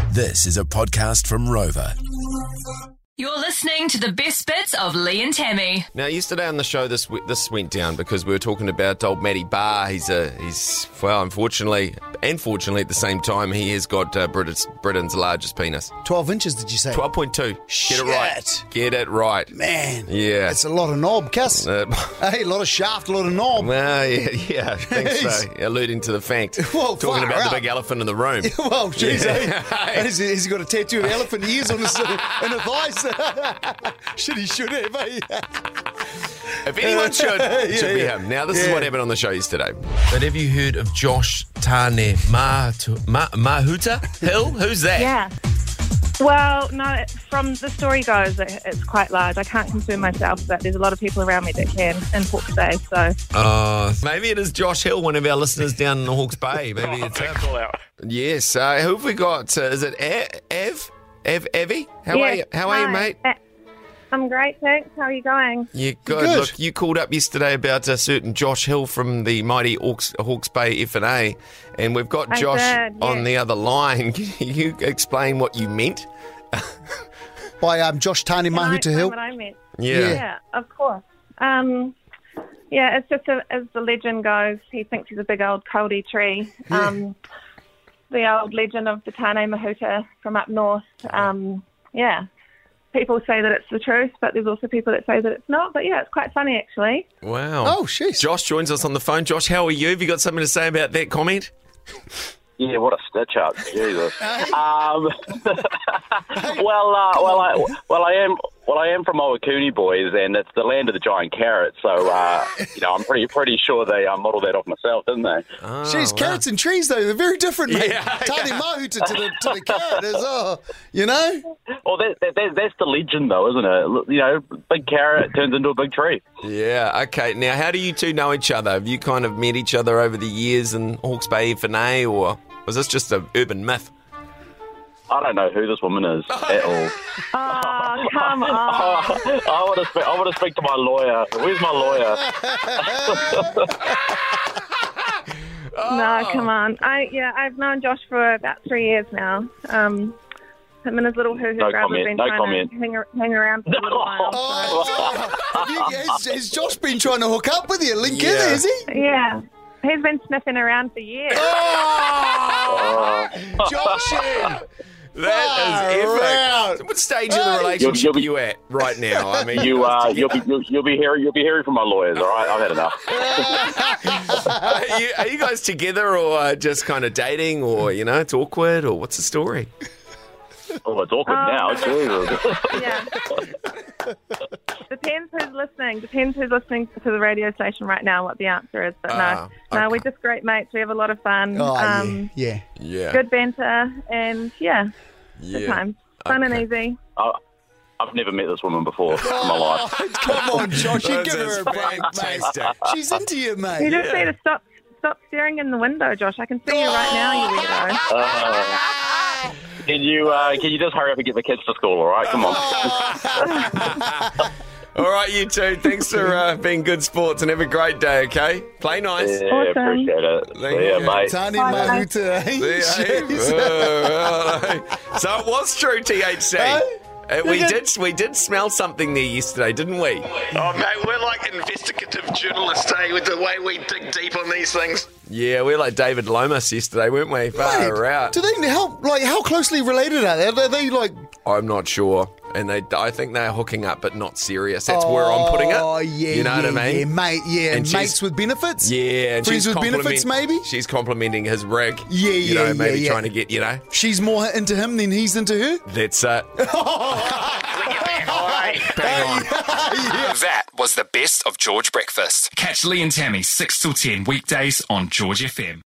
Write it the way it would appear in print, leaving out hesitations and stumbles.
This is a podcast from Rover. You're listening to the best bits of Lee and Tammy. Now, yesterday on the show, this went down because we were talking about old Matty Barr. He's unfortunately, and fortunately at the same time, he has got Britain's largest penis. 12 inches, did you say? 12.2. Shit. Get it right. Get it right. Man. Yeah. That's a lot of knob, Cass. Hey, a lot of shaft, a lot of knob. Well, yeah, I think so. Alluding to the fact. Well, talking about out. the big elephant in the room. Well, jeez, Yeah. Has he got a tattoo of elephant ears on his in the thighs? Shit, he should have, eh? If anyone should be him. Now, this is what happened on the show yesterday. But have you heard of Josh Tane Mahuta Hill? Who's that? Yeah. Well, no, from the story goes, it's quite large. I can't confirm myself, but there's a lot of people around me that can in Hawke's Bay, so... Maybe it is Josh Hill, one of our listeners down in Hawke's Bay. Maybe it's him. Yes. Who have we got? Is it Evie? How are you, mate? I'm great, thanks. How are you going? Yeah, good. Look, you called up yesterday about a certain Josh Hill from the mighty Hawke's Bay F&A, and we've got Josh on the other line. Can you explain what you meant? By Josh Tane Mahuta Hill? What I meant. Yeah, of course. It's just as the legend goes, he thinks he's a big old coldy tree. The old legend of the Tane Mahuta from up north. People say that it's the truth, but there's also people that say that it's not. But yeah, it's quite funny actually. Wow. Oh, jeez. Josh joins us on the phone. Josh, how are you? Have you got something to say about that comment? Yeah, what a stitch up, Jesus. I am from Owakuni, boys, and it's the land of the giant carrot. So, I'm pretty sure they modelled that off myself, didn't they? Jeez, carrots and trees though, they're very different, mate. Tane Mahuta to the carrot as well, you know. Well, that's the legend, though, isn't it? You know, big carrot turns into a big tree. Yeah. Okay. Now, how do you two know each other? Have you kind of met each other over the years in Hawke's Bay F&A, or was this just an urban myth? I don't know who this woman is at all. Oh, come on. I want to speak to my lawyer. Where's my lawyer? No, come on. I've known Josh for about 3 years now. Him and his little hoo-hoo brother have been trying to hang around for a little while. Has Josh been trying to hook up with you? Link in, has he? Yeah. He's been sniffing around for years. Joshy! That is epic. What stage of the relationship are you at right now? I mean, you'll be hearing from my lawyers. All right, I've had enough. Are you guys together, or just kind of dating, or it's awkward, or what's the story? Oh, it's awkward now. Yeah. Depends who's listening to the radio station right now, what the answer is. But no, we're just great mates. We have a lot of fun. Yeah. Good banter, and good times. Fun and easy. I've never met this woman before in my life. Come on, Josh, you give her a break, mate. She's into you, mate. You just need to stop staring in the window, Josh. I can see you right now, you weirdo. Can you just hurry up and get the kids to school, all right? Come on. All right, you two. Thanks for being good sports, and have a great day, okay? Play nice. Yeah, Awesome. appreciate it. See ya, mate. Tane Mahuta, So it was true, THC. We did smell something there yesterday, didn't we? Oh, mate, we're like investigative journalists, with the way we dig deep on these things. Yeah, we're like David Lomas yesterday, weren't we? Far out. Do they how closely related are they? Are they like... I'm not sure. And I think they're hooking up, but not serious. That's where I'm putting it. Oh, yeah. You know what I mean? Yeah, mate. Yeah, and mates with benefits? Yeah. And friends with benefits, maybe? She's complicating his rig. Yeah, maybe trying to get, She's more into him than he's into her? That's it. Bang on. That was the best of George Breakfast. Catch Lee and Tammy 6 till 10 weekdays on George FM.